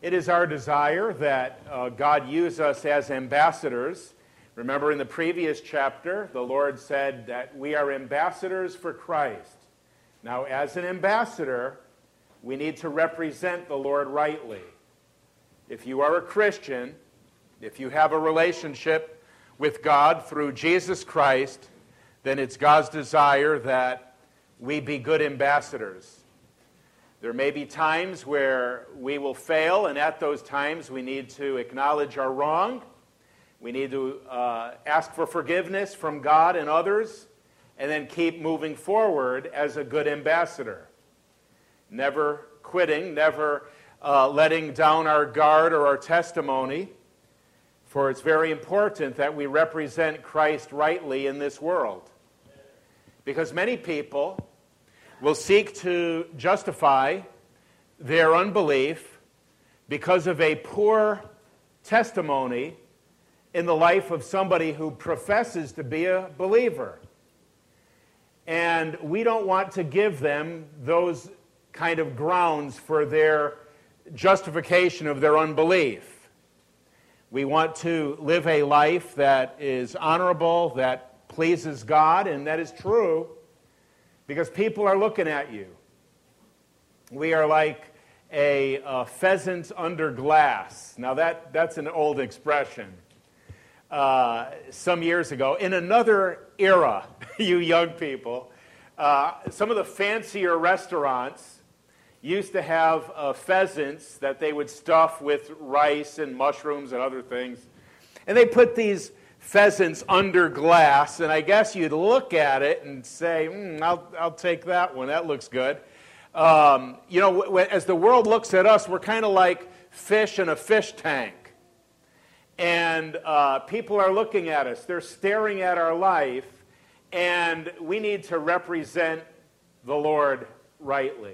It is our desire that God use us as ambassadors. Remember in the previous chapter, the Lord said that we are ambassadors for Christ. Now, as an ambassador, we need to represent the Lord rightly. If you are a Christian, if you have a relationship with God through Jesus Christ, then it's God's desire that we be good ambassadors. There may be times where we will fail, and at those times we need to acknowledge our wrong. We need to ask for forgiveness from God and others, and then keep moving forward as a good ambassador. Never quitting, never letting down our guard or our testimony, for it's very important that we represent Christ rightly in this world. Because many people will seek to justify their unbelief because of a poor testimony in the life of somebody who professes to be a believer. And we don't want to give them those kind of grounds for their justification of their unbelief. We want to live a life that is honorable, that pleases God, and that is true, because people are looking at you. We are like a pheasant under glass. Now that's an old expression. Some years ago, in another era, you young people, some of the fancier restaurants used to have pheasants that they would stuff with rice and mushrooms and other things. And they put these pheasants under glass, and I guess you'd look at it and say, I'll take that one. That looks good. As the world looks at us, we're kind of like fish in a fish tank. And people are looking at us. They're staring at our life, and we need to represent the Lord rightly.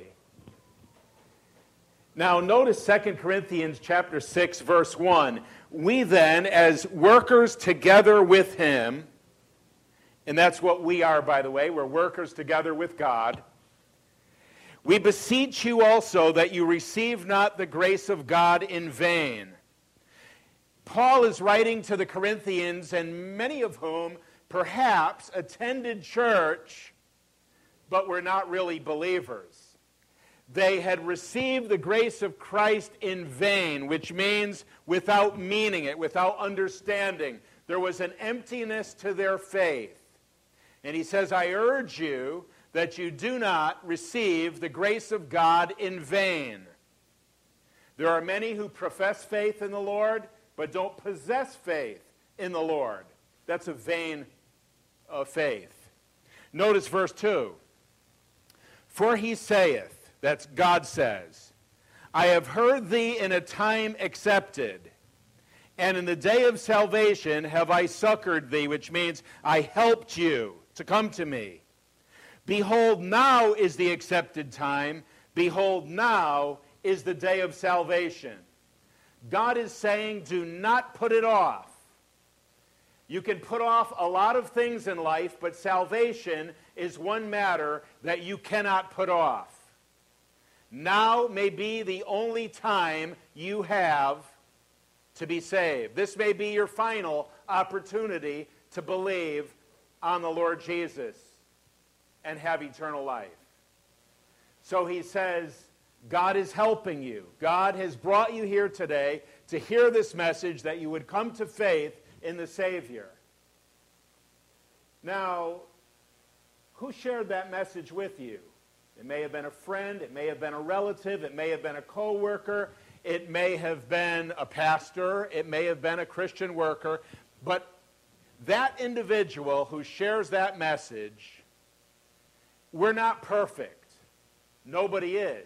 Now, notice 2 Corinthians chapter 6, verse 1. We then, as workers together with him, and that's what we are, by the way, we're workers together with God, we beseech you also that you receive not the grace of God in vain. Paul is writing to the Corinthians, and many of whom perhaps attended church, but were not really believers. They had received the grace of Christ in vain, which means without meaning it, without understanding. There was an emptiness to their faith. And he says, I urge you that you do not receive the grace of God in vain. There are many who profess faith in the Lord, but don't possess faith in the Lord. That's a vain faith. Notice verse 2. For he saith, that's God says, I have heard thee in a time accepted, and in the day of salvation have I succored thee, which means I helped you to come to me. Behold, now is the accepted time. Behold, now is the day of salvation. God is saying, do not put it off. You can put off a lot of things in life, but salvation is one matter that you cannot put off. Now may be the only time you have to be saved. This may be your final opportunity to believe on the Lord Jesus and have eternal life. So he says, God is helping you. God has brought you here today to hear this message that you would come to faith in the Savior. Now, who shared that message with you? It may have been a friend, it may have been a relative, it may have been a co-worker, it may have been a pastor, it may have been a Christian worker, but that individual who shares that message, we're not perfect. Nobody is.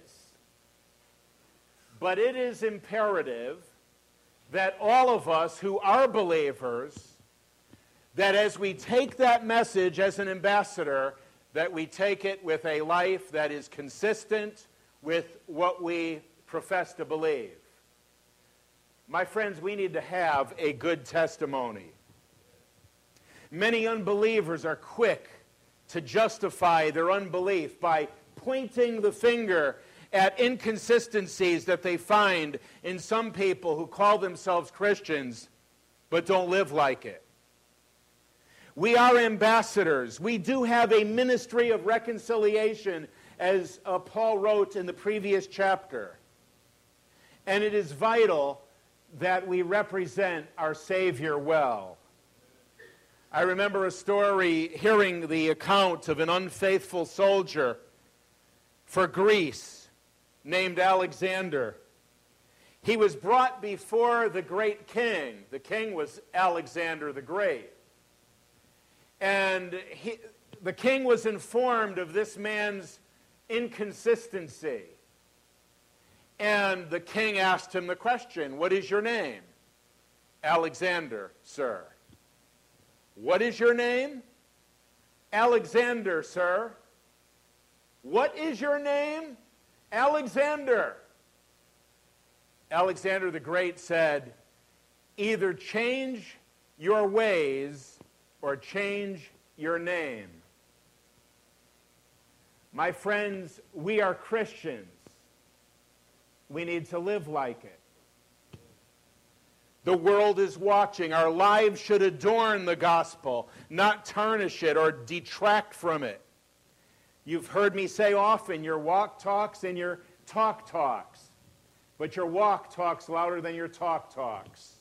But it is imperative that all of us who are believers, that as we take that message as an ambassador, that we take it with a life that is consistent with what we profess to believe. My friends, we need to have a good testimony. Many unbelievers are quick to justify their unbelief by pointing the finger at inconsistencies that they find in some people who call themselves Christians but don't live like it. We are ambassadors. We do have a ministry of reconciliation, as Paul wrote in the previous chapter. And it is vital that we represent our Savior well. I remember a story, hearing the account of an unfaithful soldier for Greece named Alexander. He was brought before the great king. The king was Alexander the Great. And the king was informed of this man's inconsistency. And the king asked him the question, "What is your name?" "Alexander, sir." "What is your name?" "Alexander, sir." "What is your name?" "Alexander." Alexander the Great said, "Either change your ways or change your name." My friends, we are Christians. We need to live like it. The world is watching. Our lives should adorn the gospel, not tarnish it or detract from it. You've heard me say often, your walk talks and your talk talks. But your walk talks louder than your talk talks.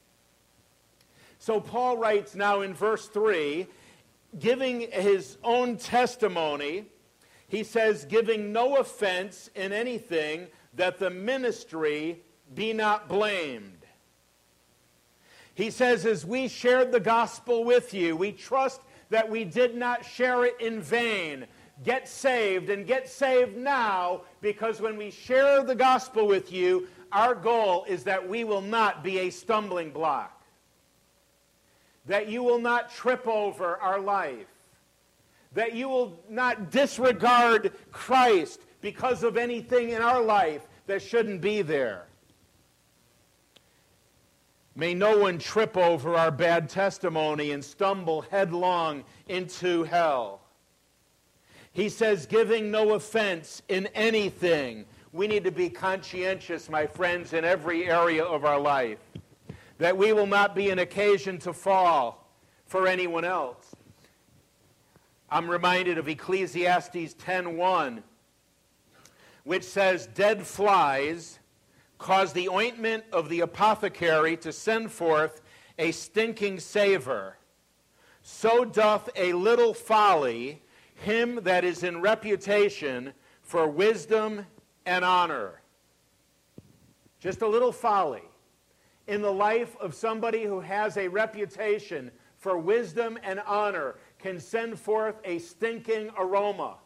So Paul writes now in verse 3, giving his own testimony, he says, "Giving no offense in anything, that the ministry be not blamed." He says, as we shared the gospel with you, we trust that we did not share it in vain. Get saved, and get saved now, because when we share the gospel with you, our goal is that we will not be a stumbling block, that you will not trip over our life, that you will not disregard Christ because of anything in our life that shouldn't be there. May no one trip over our bad testimony and stumble headlong into hell. He says, giving no offense in anything. We need to be conscientious, my friends, in every area of our life, that we will not be an occasion to fall for anyone else. I'm reminded of Ecclesiastes 10:1, which says, "Dead flies cause the ointment of the apothecary to send forth a stinking savor. So doth a little folly him that is in reputation for wisdom and honor." Just a little folly in the life of somebody who has a reputation for wisdom and honor can send forth a stinking aroma.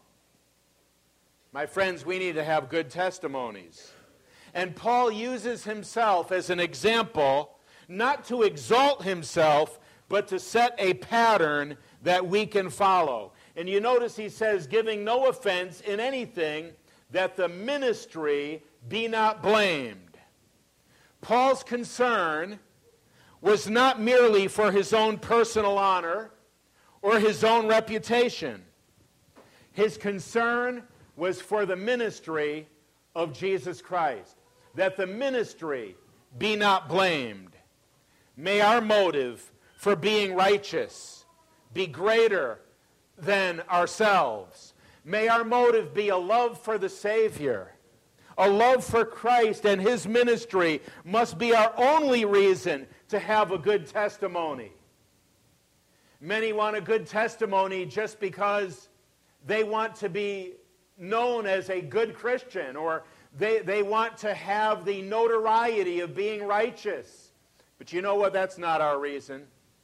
My friends, we need to have good testimonies. And Paul uses himself as an example, not to exalt himself, but to set a pattern that we can follow. And you notice he says, giving no offense in anything, that the ministry be not blamed. Paul's concern was not merely for his own personal honor or his own reputation. His concern was for the ministry of Jesus Christ, that the ministry be not blamed. May our motive for being righteous be greater than ourselves. May our motive be a love for the Savior. A love for Christ and his ministry must be our only reason to have a good testimony. Many want a good testimony just because they want to be known as a good Christian, or they want to have the notoriety of being righteous. But you know what? That's not our reason.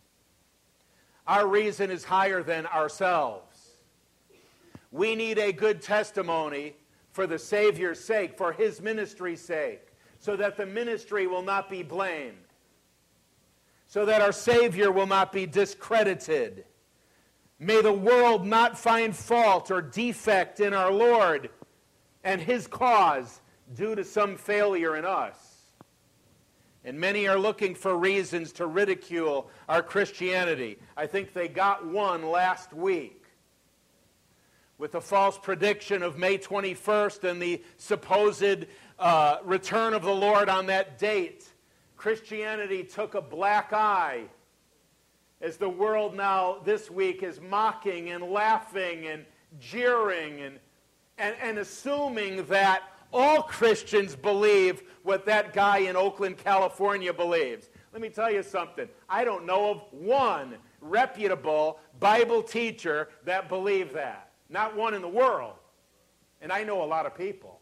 Our reason is higher than ourselves. We need a good testimony for the Savior's sake, for his ministry's sake, so that the ministry will not be blamed, so that our Savior will not be discredited. May the world not find fault or defect in our Lord and his cause due to some failure in us. And many are looking for reasons to ridicule our Christianity. I think they got one last week. with the false prediction of May 21st and the supposed return of the Lord on that date, Christianity took a black eye as the world now this week is mocking and laughing and jeering and assuming that all Christians believe what that guy in Oakland, California believes. Let me tell you something. I don't know of one reputable Bible teacher that believed that. Not one in the world. And I know a lot of people.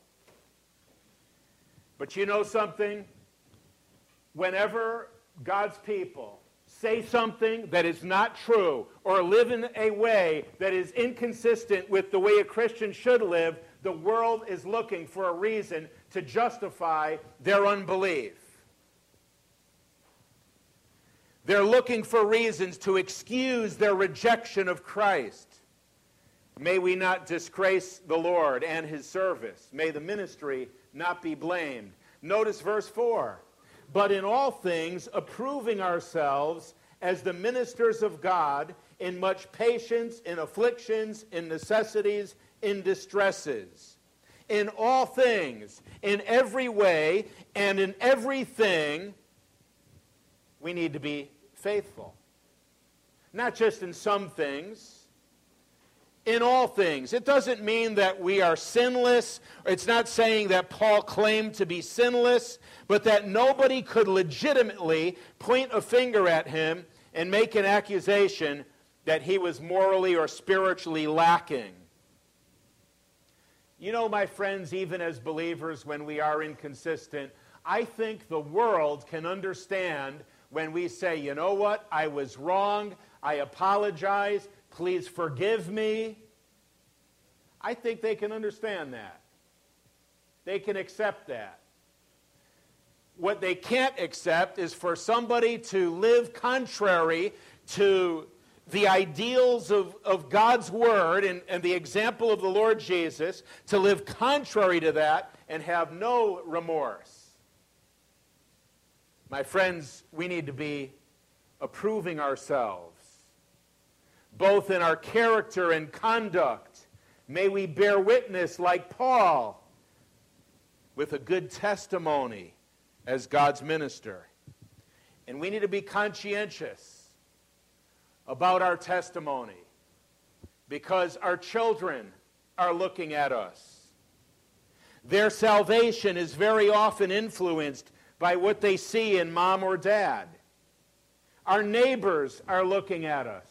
But you know something? Whenever God's people say something that is not true or live in a way that is inconsistent with the way a Christian should live, the world is looking for a reason to justify their unbelief. They're looking for reasons to excuse their rejection of Christ. May we not disgrace the Lord and his service. May the ministry not be blamed. Notice verse 4. But in all things, approving ourselves as the ministers of God, in much patience, in afflictions, in necessities, in distresses. In all things, in every way, and in everything, we need to be faithful. Not just in some things. In all things. It doesn't mean that we are sinless. It's not saying that Paul claimed to be sinless, but that nobody could legitimately point a finger at him and make an accusation that he was morally or spiritually lacking. You know, my friends, even as believers, when we are inconsistent, I think the world can understand when we say, you know what, I was wrong, I apologize, please forgive me. I think they can understand that. They can accept that. What they can't accept is for somebody to live contrary to the ideals of God's Word and the example of the Lord Jesus, to live contrary to that and have no remorse. My friends, we need to be approving ourselves, both in our character and conduct. May we bear witness, like Paul, with a good testimony as God's minister. And we need to be conscientious about our testimony because our children are looking at us. Their salvation is very often influenced by what they see in mom or dad. Our neighbors are looking at us.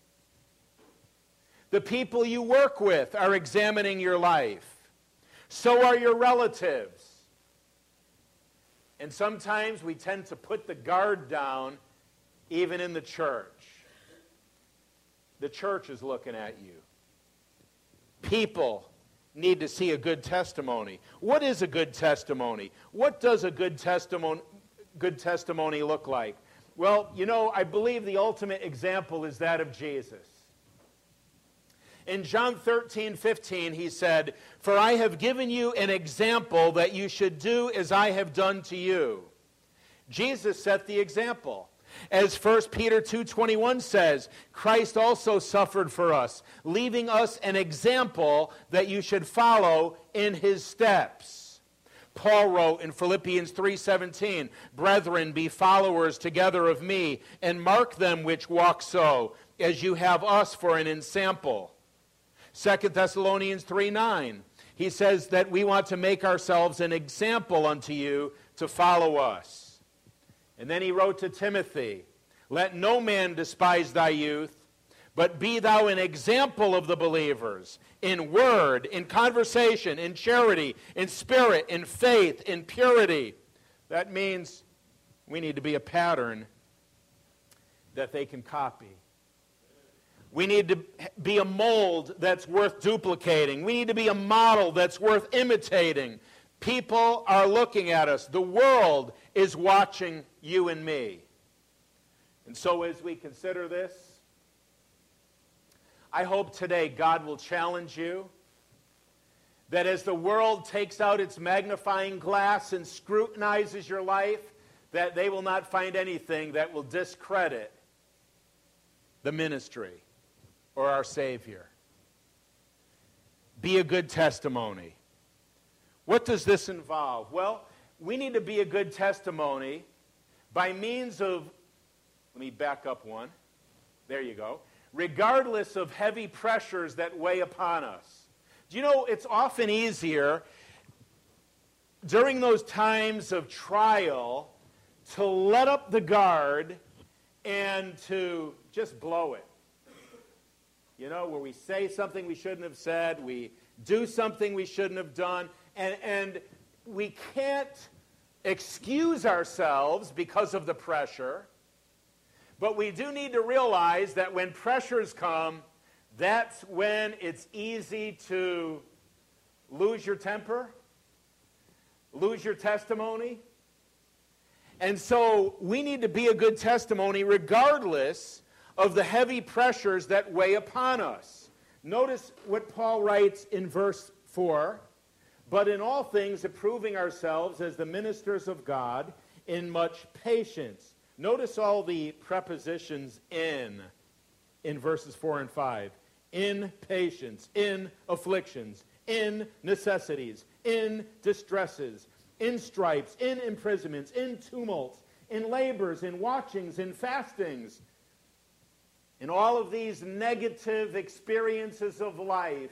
The people you work with are examining your life. So are your relatives. And sometimes we tend to put the guard down even in the church. The church is looking at you. People need to see a good testimony. What is a good testimony? What does a good testimony look like? Well, you know, I believe the ultimate example is that of Jesus. In John 13:15, he said, "For I have given you an example that you should do as I have done to you." Jesus set the example. As 1 Peter 2:21 says, Christ also suffered for us, leaving us an example that you should follow in his steps. Paul wrote in Philippians 3:17, "Brethren, be followers together of me, and mark them which walk so, as you have us for an ensample." 2 Thessalonians 3:9, he says that we want to make ourselves an example unto you to follow us. And then he wrote to Timothy, "Let no man despise thy youth, but be thou an example of the believers, in word, in conversation, in charity, in spirit, in faith, in purity." That means we need to be a pattern that they can copy. We need to be a mold that's worth duplicating. We need to be a model that's worth imitating. People are looking at us. The world is watching you and me. And so as we consider this, I hope today God will challenge you that as the world takes out its magnifying glass and scrutinizes your life, that they will not find anything that will discredit the ministry or our Savior. be a good testimony. What does this involve? Well, we need to be a good testimony by means of, let me back up one. There you go. Regardless of heavy pressures that weigh upon us. Do you know, it's often easier during those times of trial to let up the guard and to just blow it. You know, where we say something we shouldn't have said, we do something we shouldn't have done, and we can't excuse ourselves because of the pressure, but we do need to realize that when pressures come, that's when it's easy to lose your temper, lose your testimony. And so we need to be a good testimony regardless of the heavy pressures that weigh upon us. Notice what Paul writes in verse 4, but in all things approving ourselves as the ministers of God in much patience. Notice all the prepositions in verses 4 and 5. In patience, in afflictions, in necessities, in distresses, in stripes, in imprisonments, in tumults, in labors, in watchings, in fastings. In all of these negative experiences of life,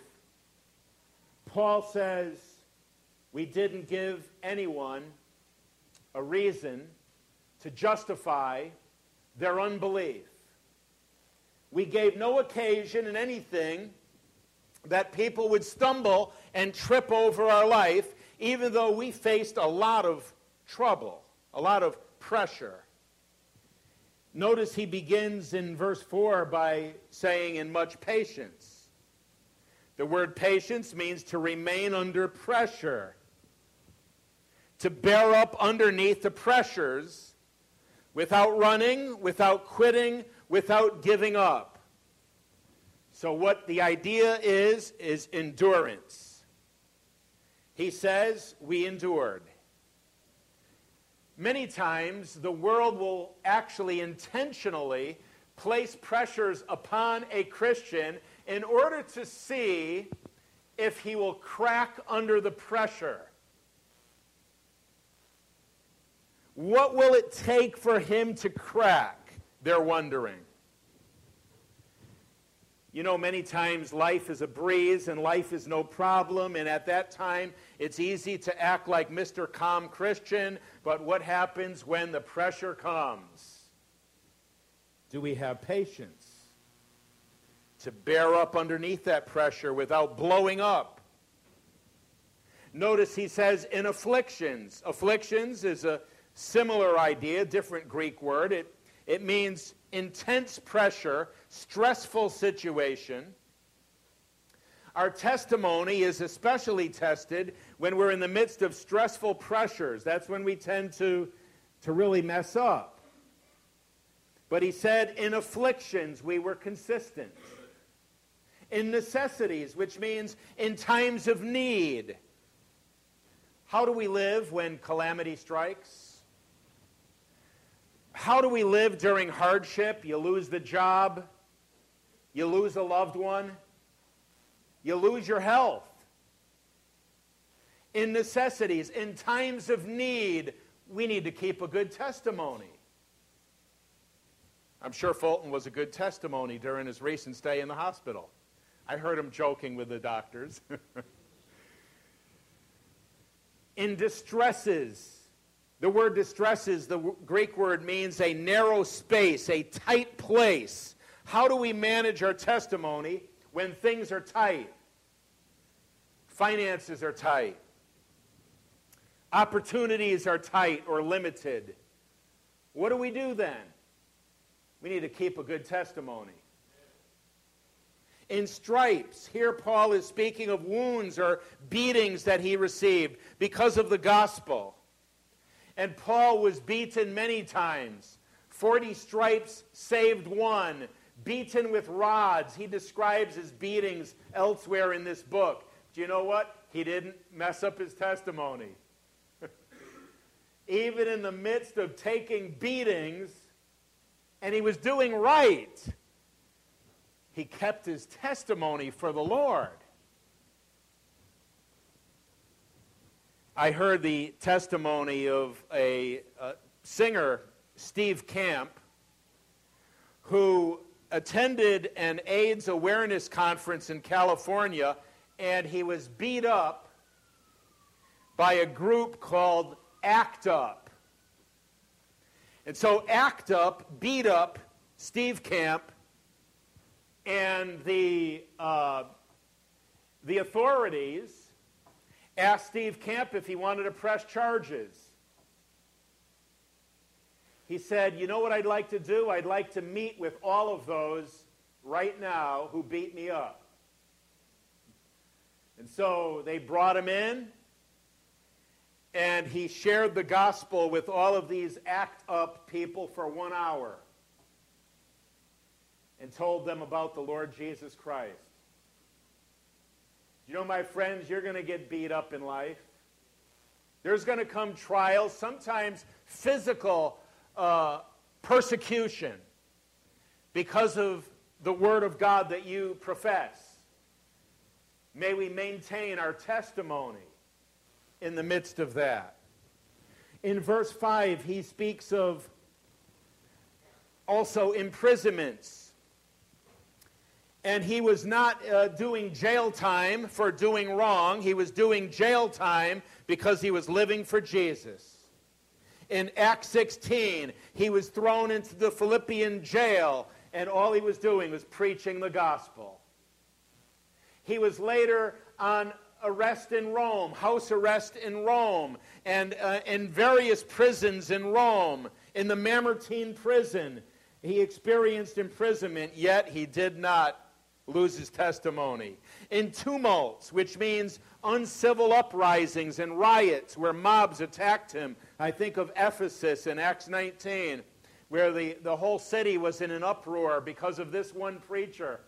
Paul says we didn't give anyone a reason to justify their unbelief. We gave no occasion in anything that people would stumble and trip over our life, even though we faced a lot of trouble, a lot of pressure. Notice he begins in verse 4 by saying, in much patience. The word patience means to remain under pressure, to bear up underneath the pressures without running, without quitting, without giving up. So what the idea is endurance. He says, we endured. Many times, the world will actually intentionally place pressures upon a Christian in order to see if he will crack under the pressure. What will it take for him to crack? They're wondering. You know, many times life is a breeze and life is no problem, and at that time it's easy to act like Mr. Calm Christian, but what happens when the pressure comes? Do we have patience to bear up underneath that pressure without blowing up? Notice he says in afflictions. Afflictions is a similar idea, different Greek word. It means intense pressure, stressful situation. Our testimony is especially tested when we're in the midst of stressful pressures. That's when we tend to really mess up. But he said, in afflictions we were consistent. In necessities, which means in times of need. How do we live when calamity strikes? How do we live during hardship? You lose the job. You lose a loved one. You lose your health. In necessities, in times of need, we need to keep a good testimony. I'm sure Fulton was a good testimony during his recent stay in the hospital. I heard him joking with the doctors. In distresses, the word distresses, the Greek word means a narrow space, a tight place. How do we manage our testimony when things are tight? Finances are tight. Opportunities are tight or limited. What do we do then? We need to keep a good testimony. In stripes, here Paul is speaking of wounds or beatings that he received because of the gospel. And Paul was beaten many times. 40 stripes saved one. Beaten with rods. He describes his beatings elsewhere in this book. Do you know what? He didn't mess up his testimony. Even in the midst of taking beatings, and he was doing right, he kept his testimony for the Lord. I heard the testimony of a singer, Steve Camp, who attended an AIDS awareness conference in California, and he was beat up by a group called ACT UP. And so ACT UP beat up Steve Camp, and the authorities asked Steve Camp if he wanted to press charges. He said, you know what I'd like to do? I'd like to meet with all of those right now who beat me up. And so they brought him in, and he shared the gospel with all of these ACT UP people for 1 hour and told them about the Lord Jesus Christ. You know, my friends, you're going to get beat up in life. There's going to come trials, sometimes physical persecution because of the Word of God that you profess. May we maintain our testimony in the midst of that. In verse 5, he speaks of also imprisonments. And he was not doing jail time for doing wrong. He was doing jail time because he was living for Jesus. In Acts 16, he was thrown into the Philippian jail, and all he was doing was preaching the gospel. He was later on arrest in Rome, house arrest in Rome, and in various prisons in Rome. In the Mamertine prison, he experienced imprisonment, yet he did not lose his testimony. In tumults, which means uncivil uprisings and riots where mobs attacked him. I think of Ephesus in Acts 19, where the whole city was in an uproar because of this one preacher.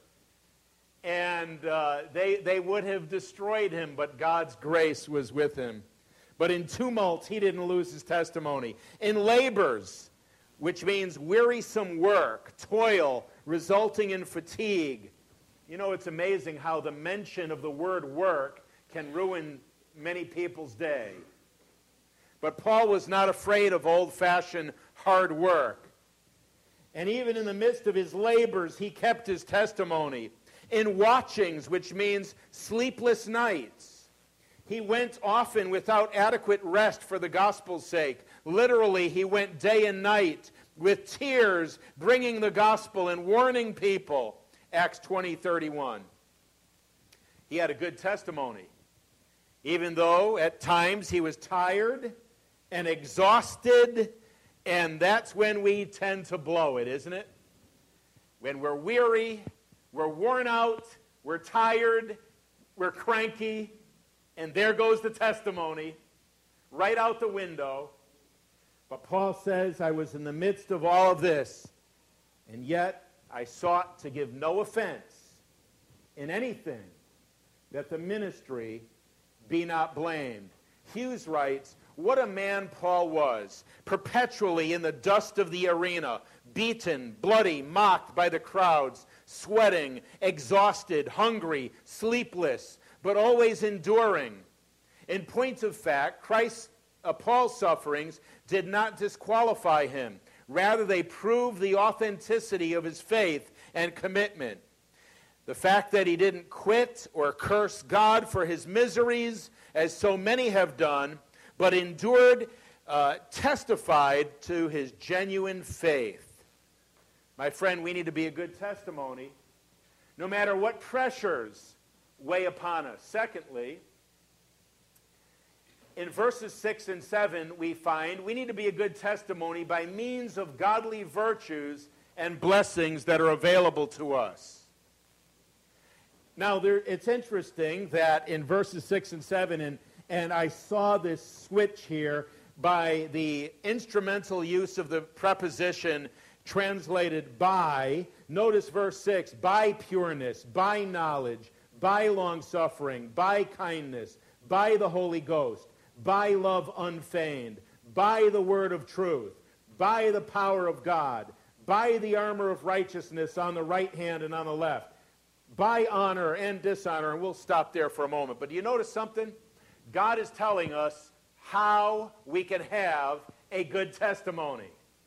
And they would have destroyed him, but God's grace was with him. But in tumults, he didn't lose his testimony. In labors, which means wearisome work, toil, resulting in fatigue. You know, it's amazing how the mention of the word work can ruin many people's day. But Paul was not afraid of old-fashioned hard work. And even in the midst of his labors, he kept his testimony. In watchings, which means sleepless nights, he went often without adequate rest for the gospel's sake. Literally, he went day and night with tears, bringing the gospel and warning people. Acts 20:31. He had a good testimony, even though at times he was tired and exhausted, and that's when we tend to blow it, isn't it? When we're weary, we're worn out, we're tired, we're cranky, and there goes the testimony right out the window. But Paul says, I was in the midst of all of this, and yet I sought to give no offense in anything, that the ministry be not blamed. Hughes writes, what a man Paul was, perpetually in the dust of the arena, beaten, bloody, mocked by the crowds, sweating, exhausted, hungry, sleepless, but always enduring. In point of fact, Paul's sufferings did not disqualify him. Rather, they prove the authenticity of his faith and commitment. The fact that he didn't quit or curse God for his miseries, as so many have done, but endured, testified to his genuine faith. My friend, we need to be a good testimony, no matter what pressures weigh upon us. Secondly, in verses 6 and 7, we find we need to be a good testimony by means of godly virtues and blessings that are available to us. Now, it's interesting that in verses 6 and 7, and I saw this switch here by the instrumental use of the preposition translated by. Notice verse 6, by pureness, by knowledge, by long-suffering, by kindness, by the Holy Ghost, by love unfeigned, by the word of truth, by the power of God, by the armor of righteousness on the right hand and on the left, by honor and dishonor. And we'll stop there for a moment. But do you notice something? God is telling us how we can have a good testimony.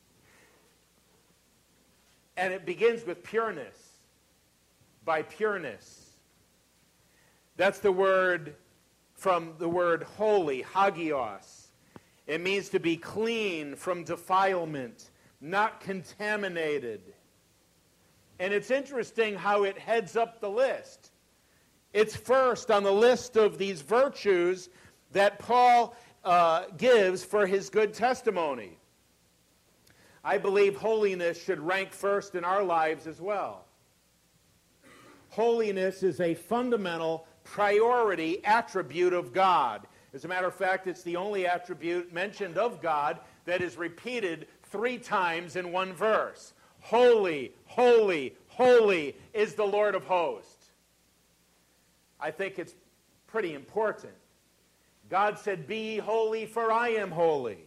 And it begins with pureness. By pureness. That's the word from the word holy, hagios. It means to be clean from defilement, not contaminated. And it's interesting how it heads up the list. It's first on the list of these virtues that Paul gives for his good testimony. I believe holiness should rank first in our lives as well. Holiness is a fundamental priority attribute of God. As a matter of fact, it's the only attribute mentioned of God that is repeated 3 times in one verse. Holy, holy, holy is the Lord of hosts. I think it's pretty important. God said, "Be ye holy, for I am holy."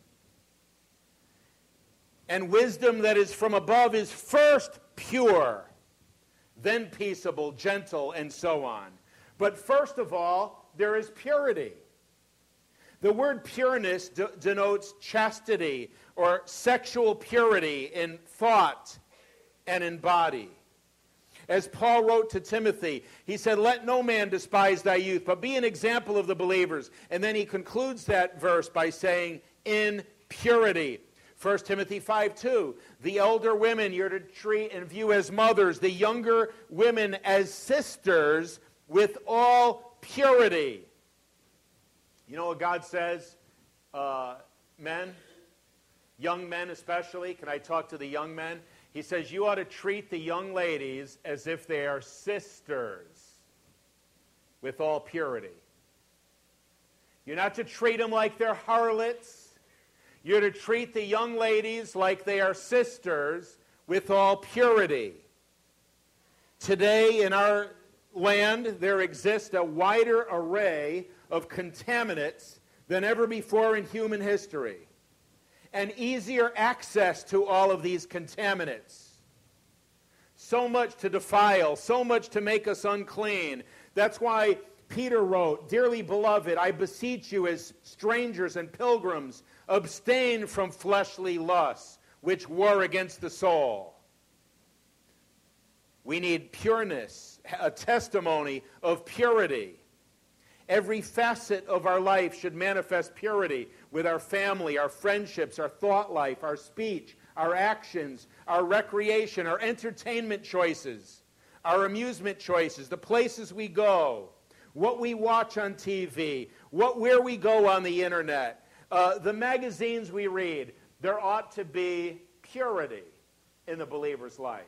And wisdom that is from above is first pure, then peaceable, gentle, and so on. But first of all, there is purity. The word pureness denotes chastity or sexual purity in thought and in body. As Paul wrote to Timothy, he said, "Let no man despise thy youth, but be an example of the believers." And then he concludes that verse by saying, "in purity." 1 Timothy 5:2, the elder women you're to treat and view as mothers, the younger women as sisters with all purity. You know what God says? Men, young men especially, can I talk to the young men? He says you ought to treat the young ladies as if they are sisters with all purity. You're not to treat them like they're harlots. You're to treat the young ladies like they are sisters with all purity. Today in our land, there exists a wider array of contaminants than ever before in human history, and easier access to all of these contaminants. So much to defile, so much to make us unclean. That's why Peter wrote, "Dearly beloved, I beseech you as strangers and pilgrims, abstain from fleshly lusts, which war against the soul." We need pureness, a testimony of purity. Every facet of our life should manifest purity with our family, our friendships, our thought life, our speech, our actions, our recreation, our entertainment choices, our amusement choices, the places we go, what we watch on TV, where we go on the internet, the magazines we read. There ought to be purity in the believer's life.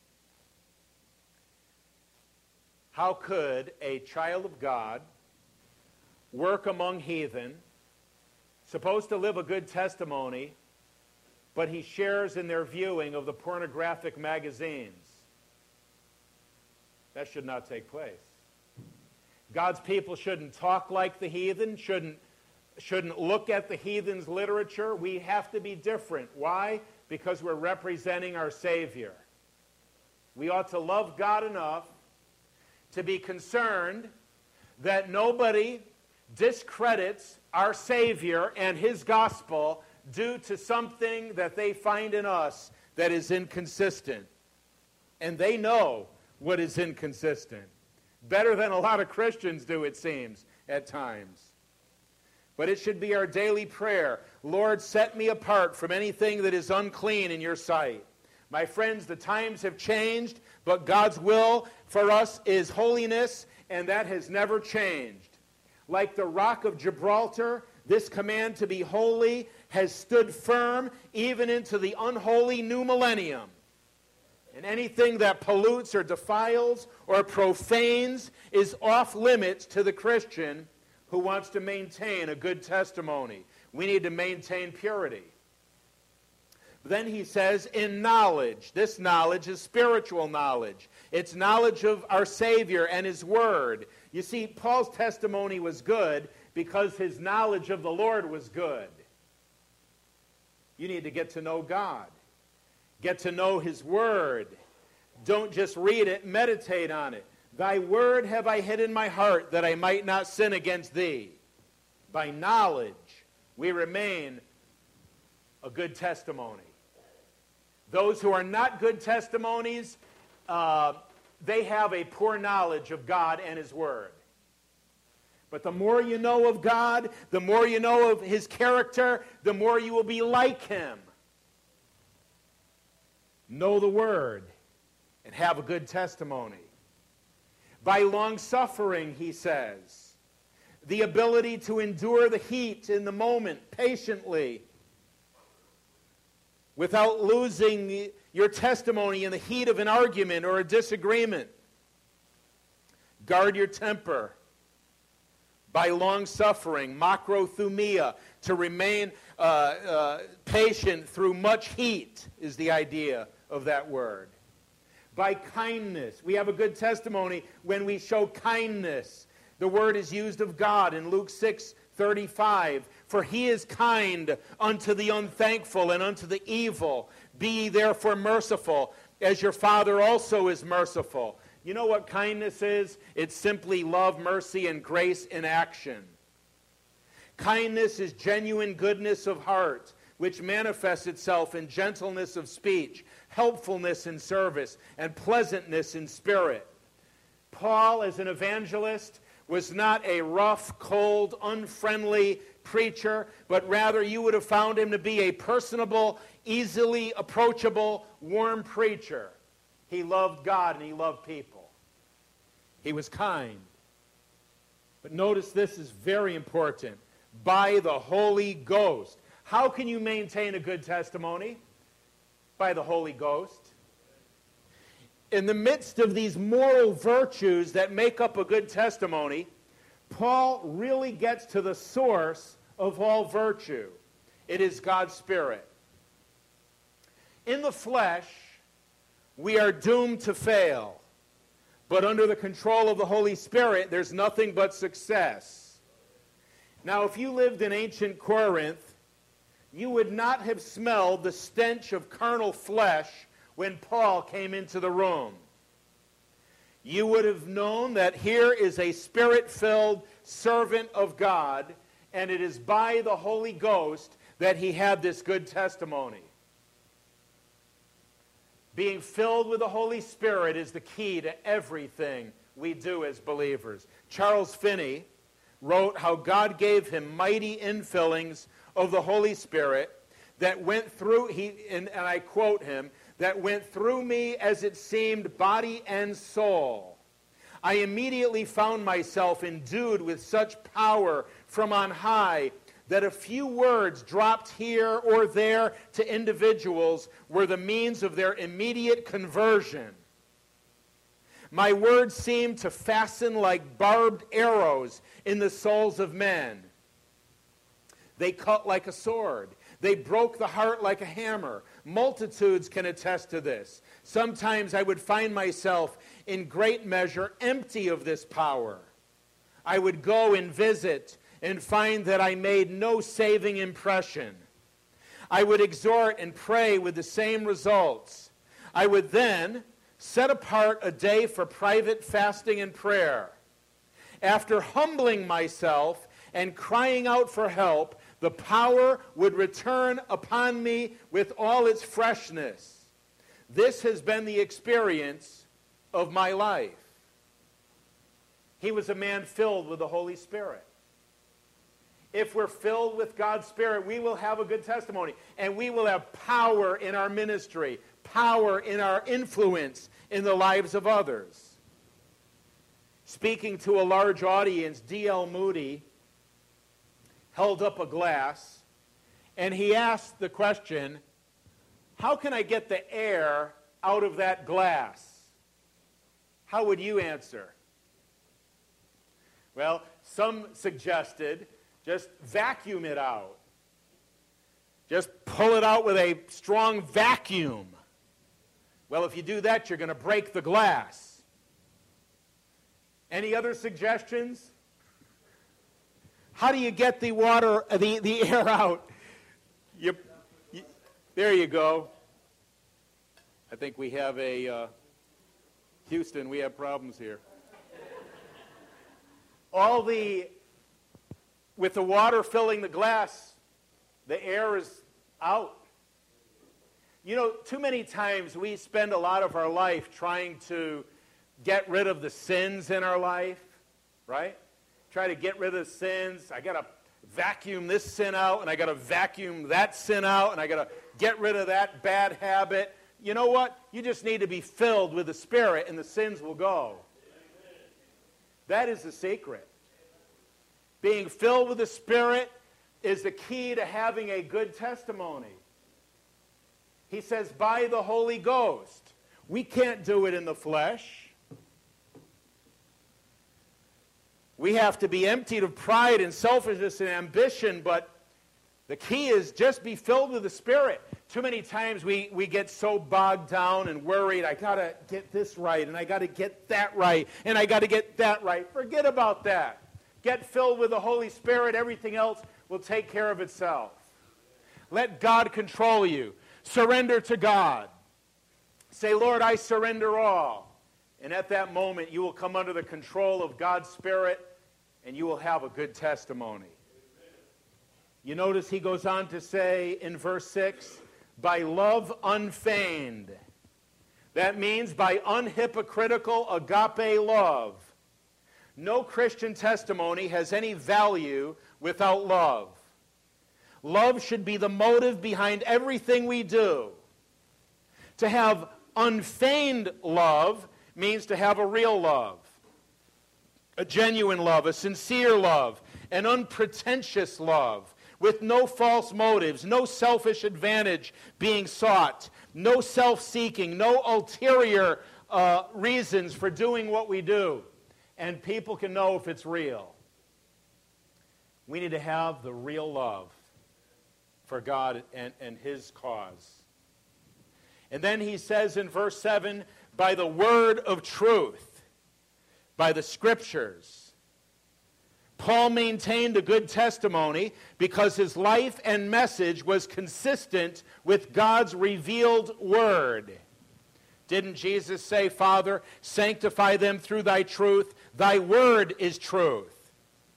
How could a child of God work among heathen, supposed to live a good testimony, but he shares in their viewing of the pornographic magazines? That should not take place. God's people shouldn't talk like the heathen, shouldn't look at the heathen's literature. We have to be different. Why? Because we're representing our Savior. We ought to love God enough to be concerned that nobody discredits our Savior and His gospel due to something that they find in us that is inconsistent. And they know what is inconsistent. Better than a lot of Christians do, it seems, at times. But it should be our daily prayer, "Lord, set me apart from anything that is unclean in your sight." My friends, the times have changed, but God's will for us is holiness, and that has never changed. Like the rock of Gibraltar, this command to be holy has stood firm even into the unholy new millennium. And anything that pollutes or defiles or profanes is off limits to the Christian who wants to maintain a good testimony. We need to maintain purity. Then he says, in knowledge. This knowledge is spiritual knowledge. It's knowledge of our Savior and His Word. You see, Paul's testimony was good because his knowledge of the Lord was good. You need to get to know God. Get to know His Word. Don't just read it, meditate on it. Thy word have I hid in my heart that I might not sin against thee. By knowledge. we remain a good testimony. Those who are not good testimonies, they have a poor knowledge of God and His Word. But the more you know of God, the more you know of His character, the more you will be like Him. Know the Word and have a good testimony. By long-suffering, he says, the ability to endure the heat in the moment patiently without losing your testimony in the heat of an argument or a disagreement. Guard your temper. By long-suffering, makrothumia, to remain patient through much heat is the idea of that word. By kindness. We have a good testimony when we show kindness. The word is used of God in Luke 6:35. For He is kind unto the unthankful and unto the evil. Be ye therefore merciful, as your Father also is merciful. You know what kindness is? It's simply love, mercy, and grace in action. Kindness is genuine goodness of heart, which manifests itself in gentleness of speech, helpfulness in service, and pleasantness in spirit. Paul, as an evangelist, was not a rough, cold, unfriendly preacher, but rather you would have found him to be a personable, easily approachable, warm preacher. He loved God and he loved people. He was kind. But notice this is very important. By the Holy Ghost. How can you maintain a good testimony? By the Holy Ghost. In the midst of these moral virtues that make up a good testimony, Paul really gets to the source of all virtue. It is God's Spirit. In the flesh, we are doomed to fail. But under the control of the Holy Spirit, there's nothing but success. Now, if you lived in ancient Corinth, you would not have smelled the stench of carnal flesh when Paul came into the room. You would have known that here is a Spirit-filled servant of God, and it is by the Holy Ghost that he had this good testimony. Being filled with the Holy Spirit is the key to everything we do as believers. Charles Finney wrote how God gave him mighty infillings of the Holy Spirit that went through, and I quote him, that went through me as it seemed body and soul. I immediately found myself endued with such power from on high that a few words dropped here or there to individuals were the means of their immediate conversion. My words seemed to fasten like barbed arrows in the souls of men. They cut like a sword. They broke the heart like a hammer. Multitudes can attest to this. Sometimes I would find myself in great measure empty of this power. I would go and visit and find that I made no saving impression. I would exhort and pray with the same results. I would then set apart a day for private fasting and prayer. After humbling myself and crying out for help, the power would return upon me with all its freshness. This has been the experience of my life. He was a man filled with the Holy Spirit. If we're filled with God's Spirit, we will have a good testimony, and we will have power in our ministry, power in our influence in the lives of others. Speaking to a large audience, D.L. Moody held up a glass, and he asked the question, how can I get the air out of that glass? How would you answer? Well, some suggested just vacuum it out. Just pull it out with a strong vacuum. Well, if you do that, you're going to break the glass. Any other suggestions? How do you get the water, the air out? There you go. I think we have Houston, we have problems here. With the water filling the glass, The air is out. You know, too many times we spend a lot of our life trying to get rid of the sins in our life, right? Try to get rid of the sins. I got to vacuum this sin out, and I got to vacuum that sin out, and I got to get rid of that bad habit. You know what? You just need to be filled with the Spirit, and the sins will go. That is the secret. Being filled with the Spirit is the key to having a good testimony. He says, by the Holy Ghost. We can't do it in the flesh. We have to be emptied of pride and selfishness and ambition, but the key is just be filled with the Spirit. Too many times we get so bogged down and worried, I got to get this right, and I got to get that right, and I got to get that right. Forget about that. Get filled with the Holy Spirit. Everything else will take care of itself. Let God control you. Surrender to God. Say, Lord, I surrender all. And at that moment, you will come under the control of God's Spirit, and you will have a good testimony. You notice he goes on to say in verse 6, by love unfeigned. That means by unhypocritical agape love. No Christian testimony has any value without love. Love should be the motive behind everything we do. To have unfeigned love means to have a real love, a genuine love, a sincere love, an unpretentious love, with no false motives, no selfish advantage being sought, no self-seeking, no ulterior reasons for doing what we do. And people can know if it's real. We need to have the real love for God and His cause. And then he says in verse 7, by the word of truth, by the Scriptures. Paul maintained a good testimony because his life and message was consistent with God's revealed word. Didn't Jesus say, Father, sanctify them through thy truth? Thy word is truth.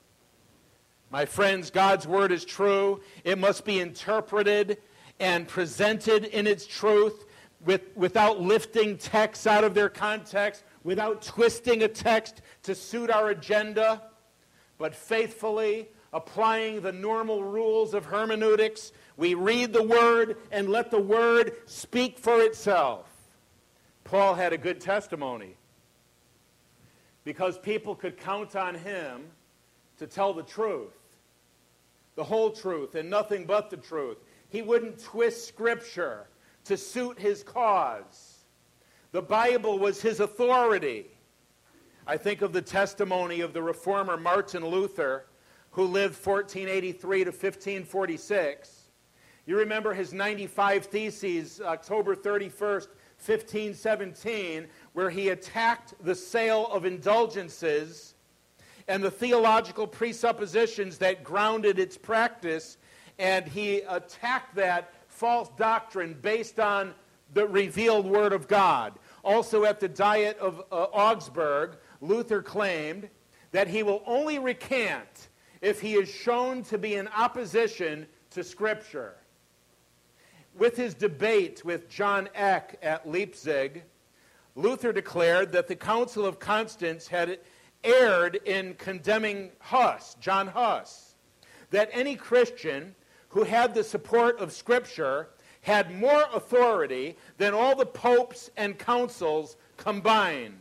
My friends, God's word is true. It must be interpreted and presented in its truth without lifting texts out of their context, without twisting a text to suit our agenda, but faithfully applying the normal rules of hermeneutics. We read the word and let the word speak for itself. Paul had a good testimony because people could count on him to tell the truth, the whole truth, and nothing but the truth. He wouldn't twist Scripture to suit his cause. The Bible was his authority. I think of the testimony of the reformer Martin Luther, who lived 1483 to 1546. You remember his 95 Theses, October 31st, 1517, where he attacked the sale of indulgences and the theological presuppositions that grounded its practice, and he attacked that false doctrine based on the revealed Word of God. Also at the Diet of Augsburg, Luther claimed that he will only recant if he is shown to be in opposition to Scripture. With his debate with John Eck at Leipzig, Luther declared that the Council of Constance had erred in condemning Huss, John Huss, that any Christian who had the support of Scripture had more authority than all the popes and councils combined.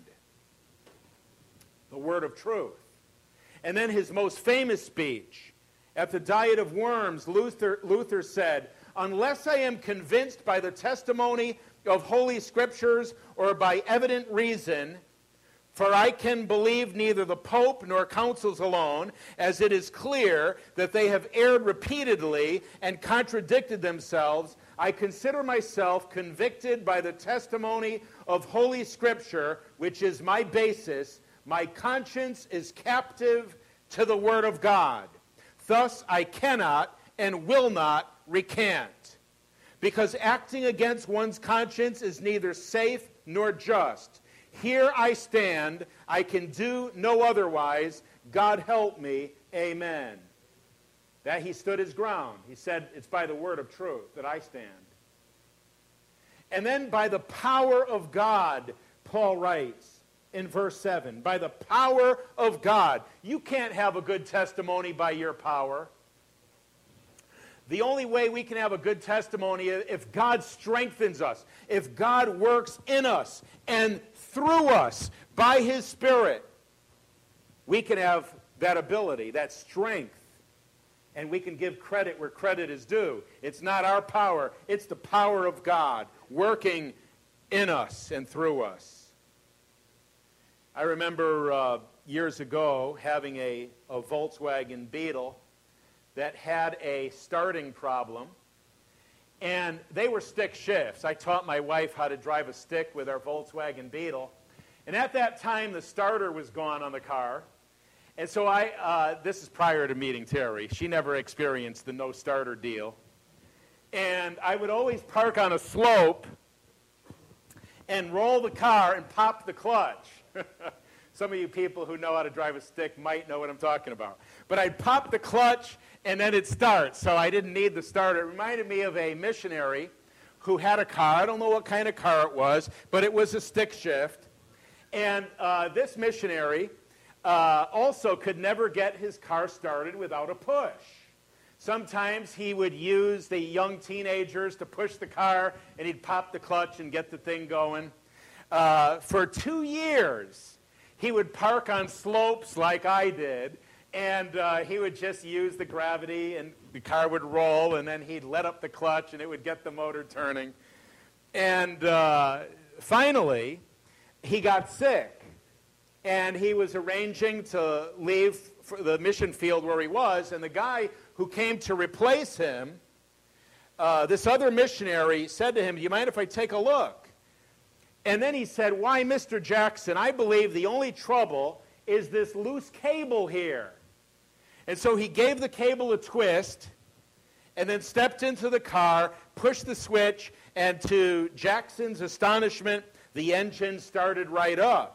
The word of truth. And then his most famous speech at the Diet of Worms, Luther said, unless I am convinced by the testimony of Holy Scriptures or by evident reason, for I can believe neither the Pope nor councils alone, as it is clear that they have erred repeatedly and contradicted themselves, I consider myself convicted by the testimony of Holy Scripture, which is my basis. My conscience is captive to the Word of God. Thus I cannot and will not recant, because acting against one's conscience is neither safe nor just. Here I stand, I can do no otherwise. God help me. Amen. That he stood his ground. He said, it's by the word of truth that I stand. And then by the power of God, Paul writes in verse 7, by the power of God. You can't have a good testimony by your power. The only way we can have a good testimony is if God strengthens us, if God works in us and through us by his Spirit. We can have that ability, that strength, and we can give credit where credit is due. It's not our power, it's the power of God working in us and through us. I remember years ago having a Volkswagen Beetle that had a starting problem, and they were stick shifts. I taught my wife how to drive a stick with our Volkswagen Beetle, and at that time the starter was gone on the car. And so this is prior to meeting Terry. She never experienced the no starter deal. And I would always park on a slope and roll the car and pop the clutch. Some of you people who know how to drive a stick might know what I'm talking about. But I'd pop the clutch and then it starts, so I didn't need the starter. It reminded me of a missionary who had a car. I don't know what kind of car it was, but it was a stick shift. And this missionary also could never get his car started without a push. Sometimes he would use the young teenagers to push the car, and he'd pop the clutch and get the thing going. For 2 years, he would park on slopes like I did, and he would just use the gravity, and the car would roll, and then he'd let up the clutch, and it would get the motor turning. And finally, he got sick. And he was arranging to leave for the mission field where he was, and the guy who came to replace him, this other missionary, said to him, do you mind if I take a look? And then he said, why, Mr. Jackson, I believe the only trouble is this loose cable here. And so he gave the cable a twist, and then stepped into the car, pushed the switch, and to Jackson's astonishment, the engine started right up.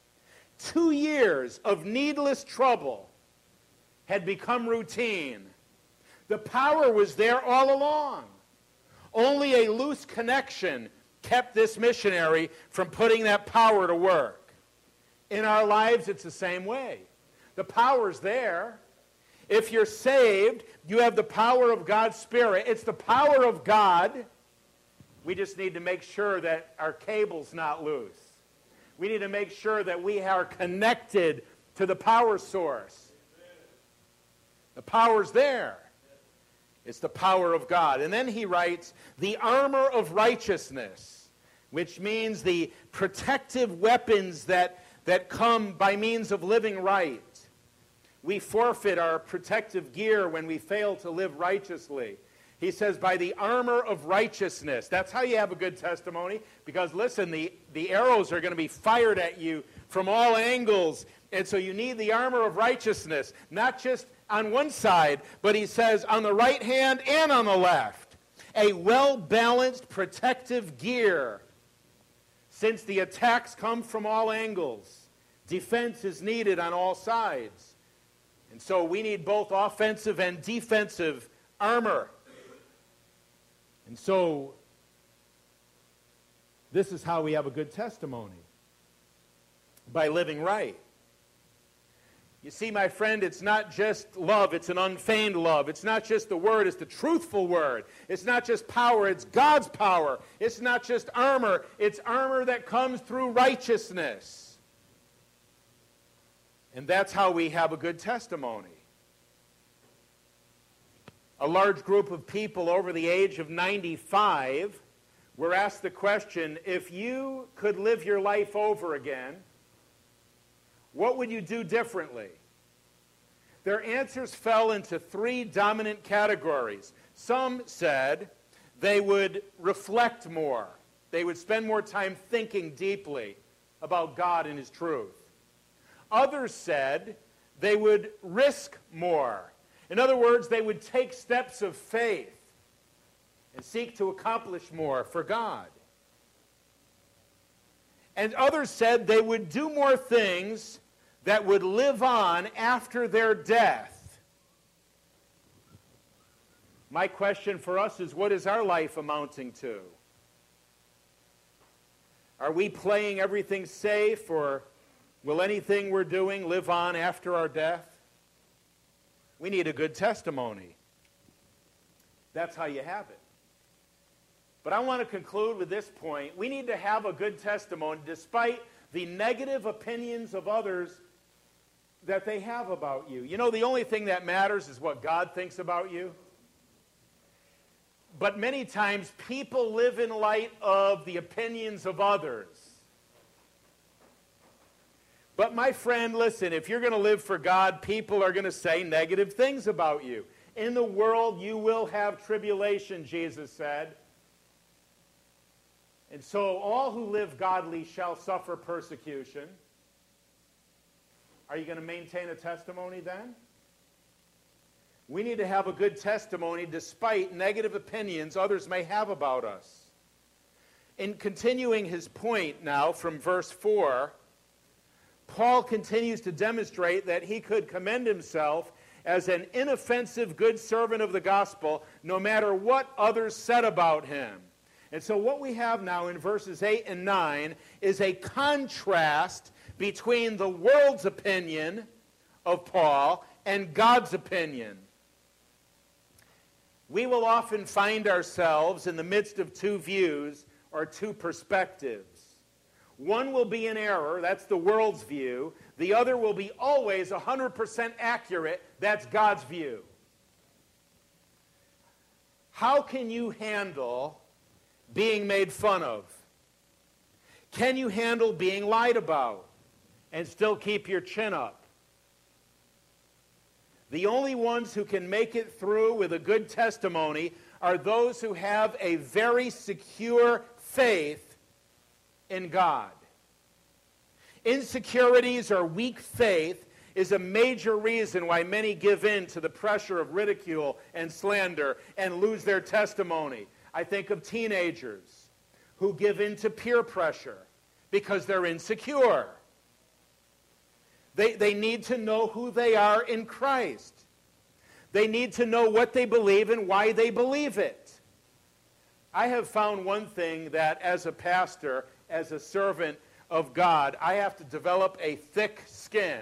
2 years of needless trouble had become routine. The power was there all along. Only a loose connection kept this missionary from putting that power to work. In our lives, it's the same way. The power's there. If you're saved, you have the power of God's Spirit. It's the power of God. We just need to make sure that our cable's not loose. We need to make sure that we are connected to the power source. The power's there. It's the power of God. And then he writes, the armor of righteousness, which means the protective weapons that come by means of living right. We forfeit our protective gear when we fail to live righteously. He says, by the armor of righteousness. That's how you have a good testimony. Because, listen, the arrows are going to be fired at you from all angles. And so you need the armor of righteousness. Not just on one side, but he says on the right hand and on the left. A well-balanced protective gear. Since the attacks come from all angles, defense is needed on all sides. And so we need both offensive and defensive armor. And so, this is how we have a good testimony. By living right. You see, my friend, it's not just love, it's an unfeigned love. It's not just the word, it's the truthful word. It's not just power, it's God's power. It's not just armor, it's armor that comes through righteousness. And that's how we have a good testimony. A large group of people over the age of 95 were asked the question, if you could live your life over again, what would you do differently? Their answers fell into 3 dominant categories. Some said they would reflect more. They would spend more time thinking deeply about God and His truth. Others said they would risk more. In other words, they would take steps of faith and seek to accomplish more for God. And others said they would do more things that would live on after their death. My question for us is, what is our life amounting to? Are we playing everything safe, or will anything we're doing live on after our death? We need a good testimony. That's how you have it. But I want to conclude with this point. We need to have a good testimony despite the negative opinions of others that they have about you. You know, the only thing that matters is what God thinks about you. But many times people live in light of the opinions of others. But my friend, listen, if you're going to live for God, people are going to say negative things about you. In the world you will have tribulation, Jesus said. And so all who live godly shall suffer persecution. Are you going to maintain a testimony then? We need to have a good testimony despite negative opinions others may have about us. In continuing his point now from verse 4, Paul continues to demonstrate that he could commend himself as an inoffensive good servant of the gospel no matter what others said about him. And so what we have now in verses 8 and 9 is a contrast between the world's opinion of Paul and God's opinion. We will often find ourselves in the midst of two views or two perspectives. One will be in error, that's the world's view. The other will be always 100% accurate, that's God's view. How can you handle being made fun of? Can you handle being lied about and still keep your chin up? The only ones who can make it through with a good testimony are those who have a very secure faith in God. Insecurities or weak faith is a major reason why many give in to the pressure of ridicule and slander and lose their testimony. I think of teenagers who give in to peer pressure because they're insecure. They need to know who they are in Christ. They need to know what they believe and why they believe it. I have found one thing, that as a pastor, as a servant of God, I have to develop a thick skin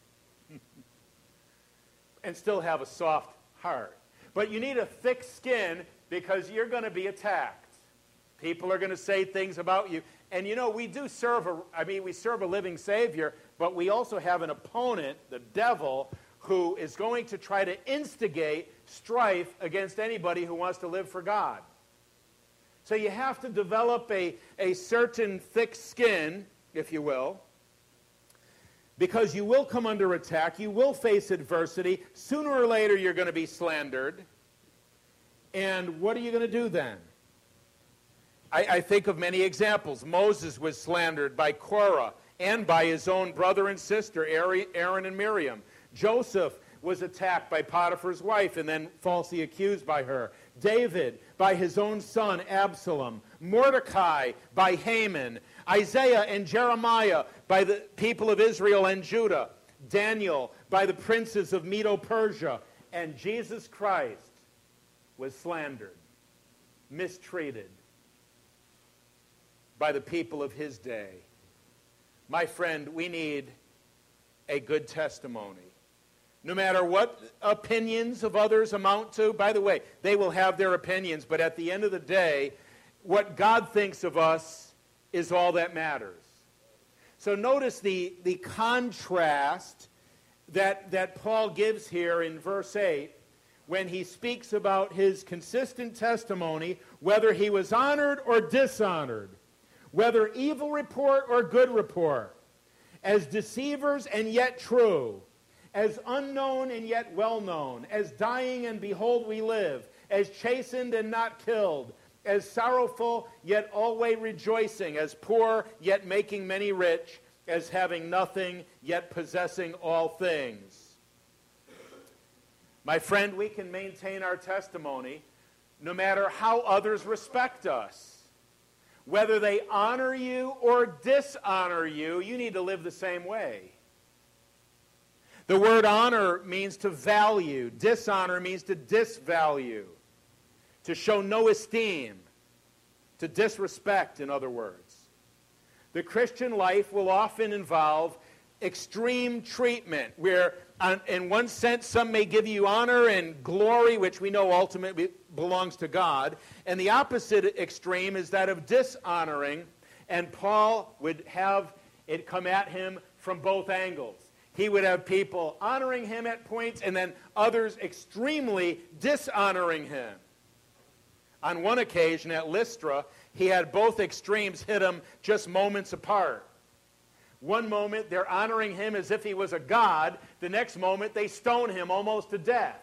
and still have a soft heart. But you need a thick skin because you're going to be attacked. People are going to say things about you. And you know, we serve a living Savior, but we also have an opponent, the devil, who is going to try to instigate strife against anybody who wants to live for God. So you have to develop a certain thick skin, if you will, because you will come under attack, you will face adversity. Sooner or later you're going to be slandered. And what are you going to do then? I think of many examples. Moses was slandered by Korah and by his own brother and sister, Aaron and Miriam. Joseph was attacked by Potiphar's wife and then falsely accused by her. David by his own son, Absalom. Mordecai by Haman. Isaiah and Jeremiah by the people of Israel and Judah. Daniel by the princes of Medo-Persia. And Jesus Christ was slandered, mistreated by the people of his day. My friend, we need a good testimony. No matter what opinions of others amount to, by the way, they will have their opinions, but at the end of the day, what God thinks of us is all that matters. So notice the contrast that Paul gives here in verse 8 when he speaks about his consistent testimony, whether he was honored or dishonored, whether evil report or good report, as deceivers and yet true, as unknown and yet well known, as dying and behold we live, as chastened and not killed, as sorrowful yet always rejoicing, as poor yet making many rich, as having nothing yet possessing all things. My friend, we can maintain our testimony no matter how others respect us. Whether they honor you or dishonor you, you need to live the same way. The word honor means to value. Dishonor means to disvalue. to show no esteem, to disrespect, in other words. The Christian life will often involve extreme treatment, where in one sense some may give you honor and glory, which we know ultimately belongs to God, and the opposite extreme is that of dishonoring, and Paul would have it come at him from both angles. He would have people honoring him at points and then others extremely dishonoring him. On one occasion at Lystra, he had both extremes hit him just moments apart. One moment they're honoring him as if he was a god. The next moment they stone him almost to death.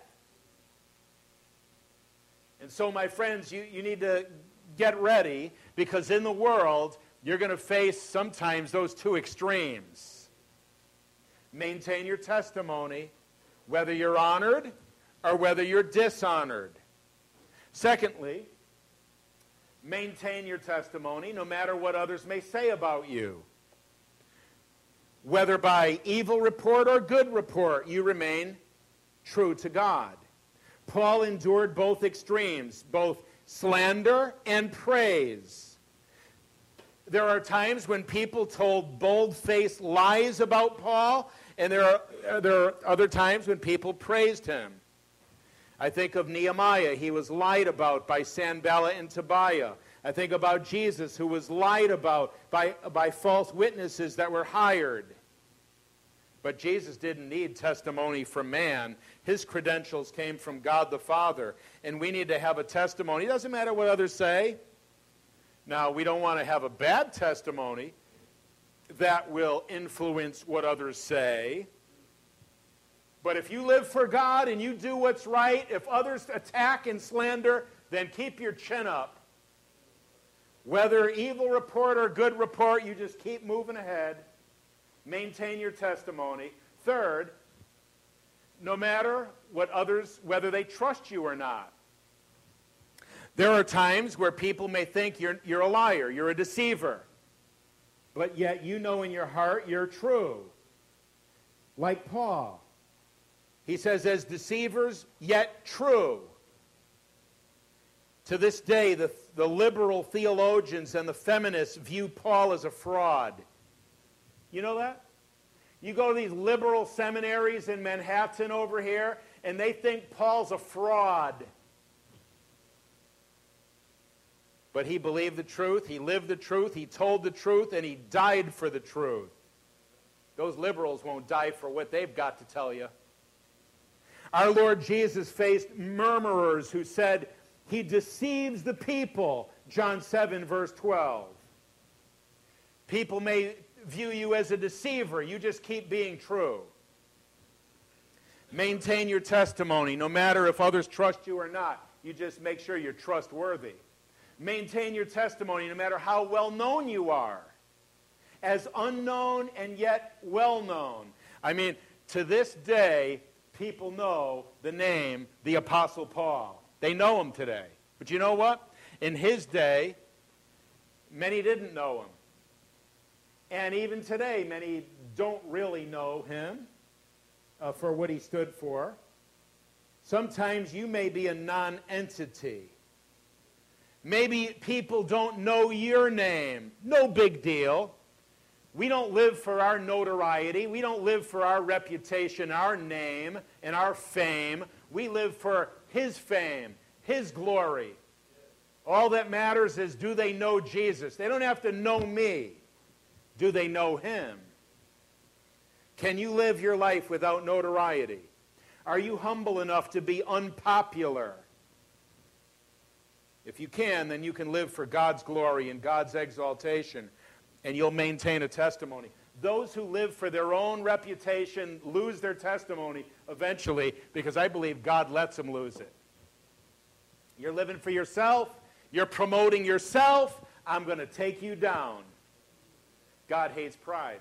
And so, my friends, you need to get ready, because in the world you're going to face sometimes those two extremes. Maintain your testimony, whether you're honored or whether you're dishonored. Secondly, maintain your testimony no matter what others may say about you. Whether by evil report or good report, you remain true to God. Paul endured both extremes, both slander and praise. There are times when people told bold-faced lies about Paul, and there are other times when people praised him. I think of Nehemiah. He was lied about by Sanballat and Tobiah. I think about Jesus, who was lied about by false witnesses that were hired. But Jesus didn't need testimony from man. His credentials came from God the Father. And we need to have a testimony. It doesn't matter what others say. Now, we don't want to have a bad testimony that will influence what others say. But if you live for God and you do what's right, if others attack and slander, then keep your chin up. Whether evil report or good report, you just keep moving ahead. Maintain your testimony. Third, no matter what others, whether they trust you or not. There are times where people may think you're a liar, you're a deceiver, but yet you know in your heart you're true. Like Paul. He says, as deceivers, yet true. To this day, the liberal theologians and the feminists view Paul as a fraud. You know that? You go to these liberal seminaries in Manhattan over here, and they think Paul's a fraud. But he believed the truth, he lived the truth, he told the truth, and he died for the truth. Those liberals won't die for what they've got to tell you. Our Lord Jesus faced murmurers who said, he deceives the people, John 7, verse 12. People may view you as a deceiver. You just keep being true. Maintain your testimony, no matter if others trust you or not. You just make sure you're trustworthy. Maintain your testimony, no matter how well known you are. As unknown and yet well known. I mean, to this day, people know the name, the Apostle Paul. They know him today. But you know what? In his day, many didn't know him. And even today, many don't really know him for what he stood for. Sometimes you may be a non-entity. Maybe people don't know your name. No big deal. We don't live for our notoriety. We don't live for our reputation, our name, and our fame. We live for his fame, his glory. All that matters is, do they know Jesus? They don't have to know me. Do they know him? Can you live your life without notoriety? Are you humble enough to be unpopular? If you can, then you can live for God's glory and God's exaltation, and you'll maintain a testimony. Those who live for their own reputation lose their testimony eventually, because I believe God lets them lose it. You're living for yourself. You're promoting yourself. I'm going to take you down. God hates pride.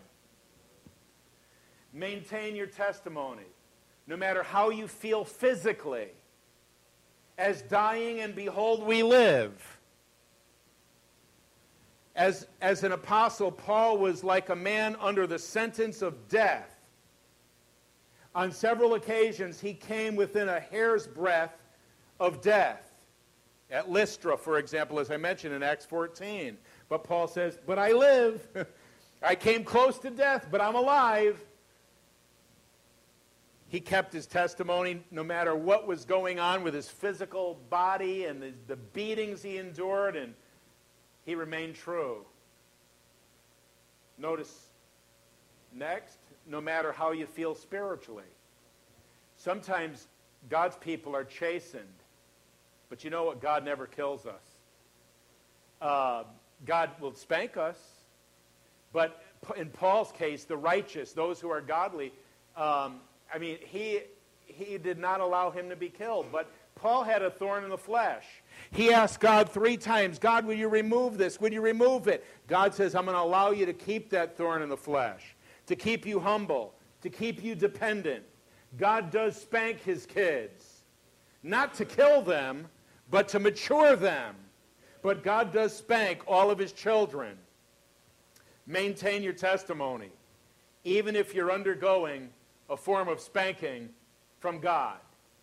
Maintain your testimony, no matter how you feel physically. As dying and behold we live. As an apostle, Paul was like a man under the sentence of death. On several occasions, he came within a hair's breadth of death. At Lystra, for example, as I mentioned in Acts 14. But Paul says, but I live. I came close to death, but I'm alive. He kept his testimony no matter what was going on with his physical body and the beatings he endured, and he remained true. Notice next, no matter how you feel spiritually. Sometimes God's people are chastened, but you know what? God never kills us. God will spank us, but in Paul's case, the righteous, those who are godly, he did not allow him to be killed, but Paul had a thorn in the flesh. He asked God 3 times, God, will you remove this? Will you remove it? God says, I'm going to allow you to keep that thorn in the flesh, to keep you humble, to keep you dependent. God does spank his kids, not to kill them, but to mature them. But God does spank all of his children. Maintain your testimony, even if you're undergoing a form of spanking from God.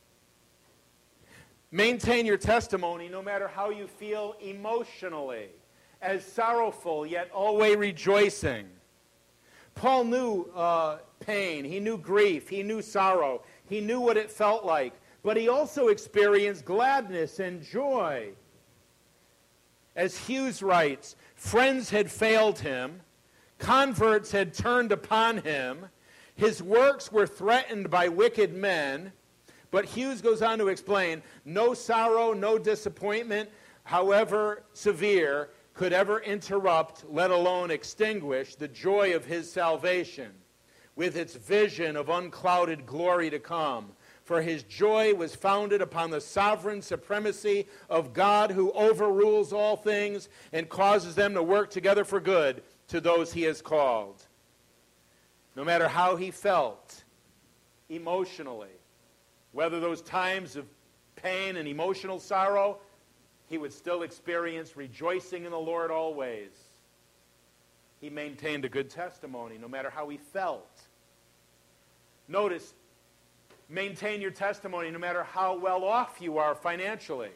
Maintain your testimony no matter how you feel emotionally, as sorrowful yet always rejoicing. Paul knew pain, he knew grief, he knew sorrow, he knew what it felt like, but he also experienced gladness and joy. As Hughes writes, friends had failed him, converts had turned upon him, his works were threatened by wicked men. But Hughes goes on to explain, no sorrow, no disappointment, however severe, could ever interrupt, let alone extinguish, the joy of his salvation, with its vision of unclouded glory to come. For his joy was founded upon the sovereign supremacy of God, who overrules all things and causes them to work together for good to those he has called. No matter how he felt emotionally, whether those times of pain and emotional sorrow, he would still experience rejoicing in the Lord always. He maintained a good testimony no matter how he felt. Notice, maintain your testimony no matter how well off you are financially.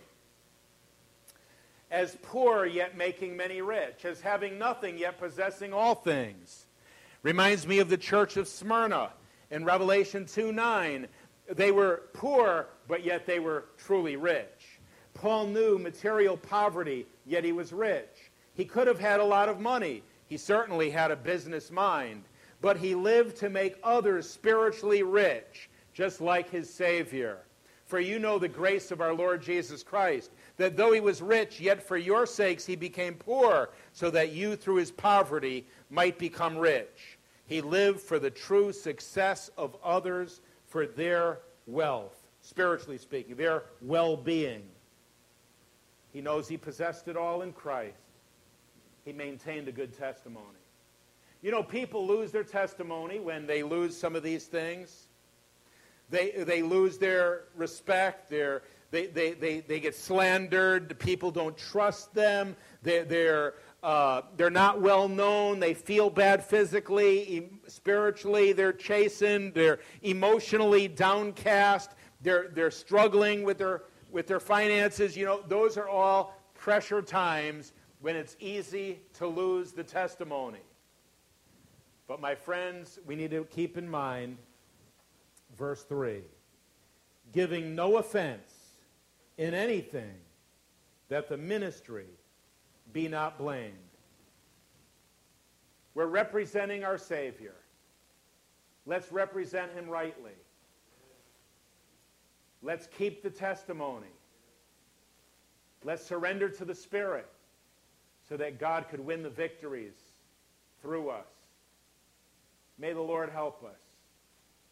As poor yet making many rich, as having nothing yet possessing all things. Reminds me of the church of Smyrna in Revelation 2:9. They were poor, but yet they were truly rich. Paul knew material poverty, yet he was rich. He could have had a lot of money. He certainly had a business mind. But he lived to make others spiritually rich, just like his Savior. For you know the grace of our Lord Jesus Christ, that though he was rich, yet for your sakes he became poor, so that you through his poverty might become rich. He lived for the true success of others, for their wealth, spiritually speaking, their well-being. He knows he possessed it all in Christ. He maintained a good testimony. You know, people lose their testimony when they lose some of these things. They lose their respect. They get slandered. People don't trust them. They're not well known. They feel bad physically, spiritually. They're chastened. They're emotionally downcast. They're struggling with their finances. You know, those are all pressure times when it's easy to lose the testimony. But my friends, we need to keep in mind verse 3. Giving no offense in anything, that the ministry be not blamed. We're representing our Savior. Let's represent him rightly. Let's keep the testimony. Let's surrender to the Spirit so that God could win the victories through us. May the Lord help us.